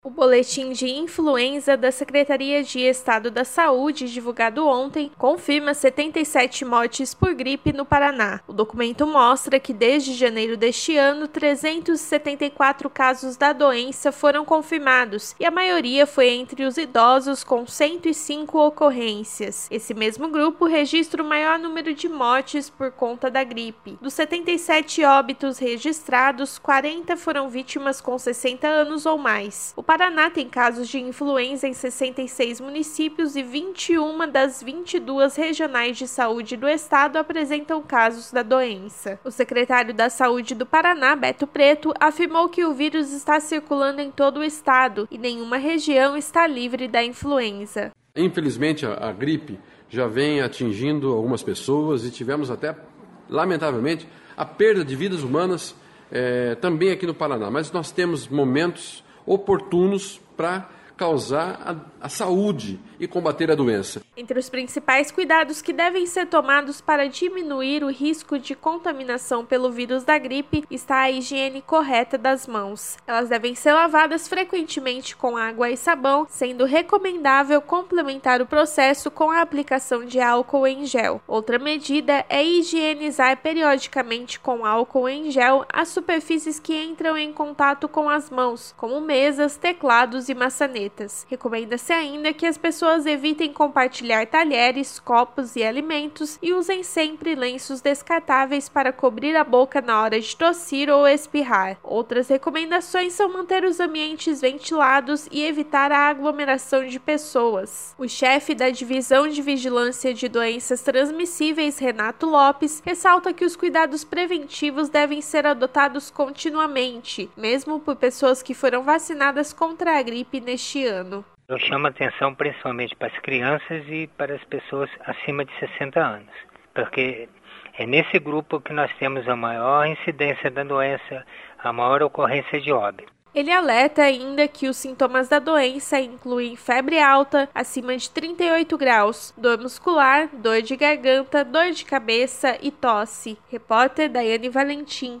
O boletim de influenza da Secretaria de Estado da Saúde, divulgado ontem, confirma 77 mortes por gripe no Paraná. O documento mostra que desde janeiro deste ano, 374 casos da doença foram confirmados e a maioria foi entre os idosos, com 105 ocorrências. Esse mesmo grupo registra o maior número de mortes por conta da gripe. Dos 77 óbitos registrados, 40 foram vítimas com 60 anos ou mais. O Paraná tem casos de influenza em 66 municípios e 21 das 22 regionais de saúde do estado apresentam casos da doença. O secretário da Saúde do Paraná, Beto Preto, afirmou que o vírus está circulando em todo o estado e nenhuma região está livre da influenza. Infelizmente, a gripe já vem atingindo algumas pessoas e tivemos até, lamentavelmente, a perda de vidas humanas também aqui no Paraná. Mas nós temos momentos oportunos para causar a saúde e combater a doença. Entre os principais cuidados que devem ser tomados para diminuir o risco de contaminação pelo vírus da gripe está a higiene correta das mãos. Elas devem ser lavadas frequentemente com água e sabão, sendo recomendável complementar o processo com a aplicação de álcool em gel. Outra medida é higienizar periodicamente com álcool em gel as superfícies que entram em contato com as mãos, como mesas, teclados e maçanetas. Recomenda-se ainda que as pessoas evitem compartilhar talheres, copos e alimentos e usem sempre lenços descartáveis para cobrir a boca na hora de tossir ou espirrar. Outras recomendações são manter os ambientes ventilados e evitar a aglomeração de pessoas. O chefe da Divisão de Vigilância de Doenças Transmissíveis, Renato Lopes, ressalta que os cuidados preventivos devem ser adotados continuamente, mesmo por pessoas que foram vacinadas contra a gripe neste ano. Eu chamo a atenção principalmente para as crianças e para as pessoas acima de 60 anos, porque é nesse grupo que nós temos a maior incidência da doença, a maior ocorrência de óbito. Ele alerta ainda que os sintomas da doença incluem febre alta, acima de 38 graus, dor muscular, dor de garganta, dor de cabeça e tosse. Repórter Daiane Valentim.